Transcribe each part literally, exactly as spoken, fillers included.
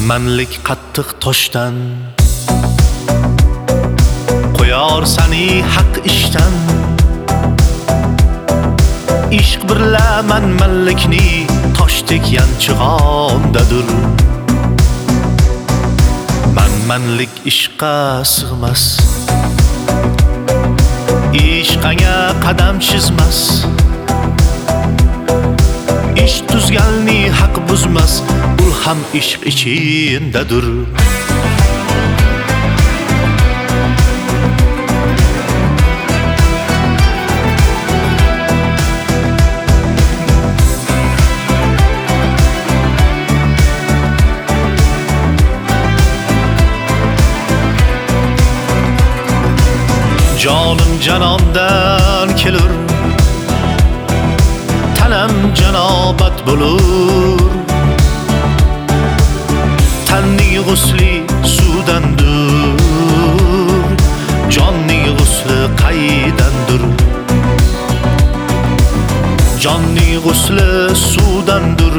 Manmanlik qattiq toshdan qo'yar seni haq ishdan. Ishq birla manmanlikni toshdek yanchig'ondadir. Manmanlik ishqqa sig'mas, ishqanga qadam chizmas. Ish tuzganni haq buzmas, ul ham ishq ichindadir. Jonim janondan kelur, tanam janobat bo'lur. Tanning g'usli suvdandir, jonning g'usli qaydandir. Jonning g'usli suvdandir,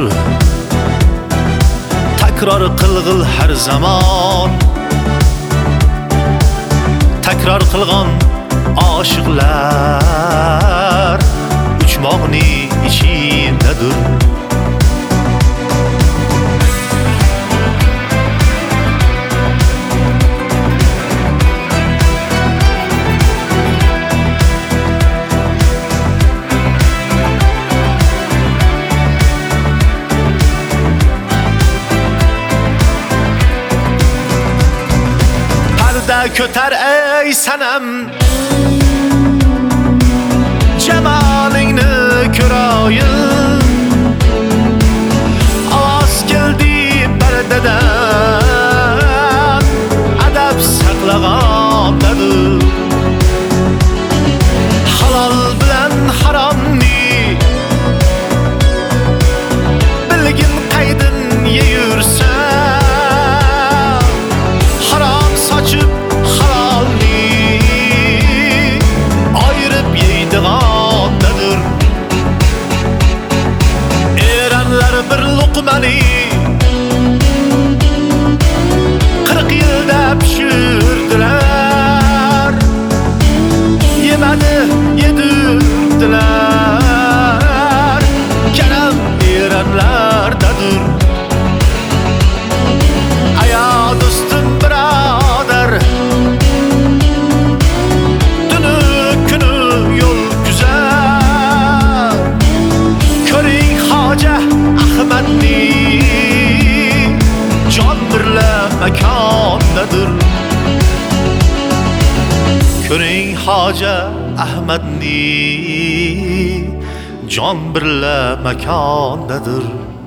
takror qilg'il har zamon. Takror qilgan oshiqlar uchmoqni ichindadir. Parda ko'tar ey sanam, jamalingni ko'rayin. Ovoz keldi pardadan, adab saqlagandadir. Halol bilan haromni bilgin qaydin yeyursa, harom sochib halolni ayirib yeydigandadir. Eranlar bir luqmani qirq yilda pishirdilar. Yemadi yedirdilar, karam eranlardadir. Aya do'stim birodar, tuni kuni yo'l güzel. Ko'ring Hoja Ahmadni, jon birla makondadir. Ko'ring Hoja Ahmadni, jon birla makondadir.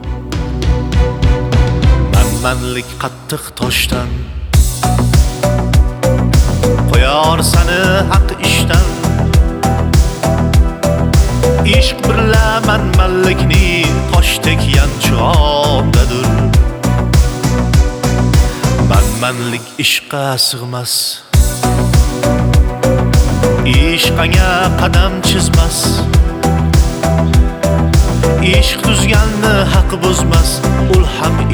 Manmanlik qattiq toshdan qo'yar seni haq ishdan. Ishq birla manmanlikni toshdek yanchig'ondadir. Manmanlik ishqqa sig'mas, ishqanga qadam chizmas. Ishq tuzganni haq buzmas, ul ham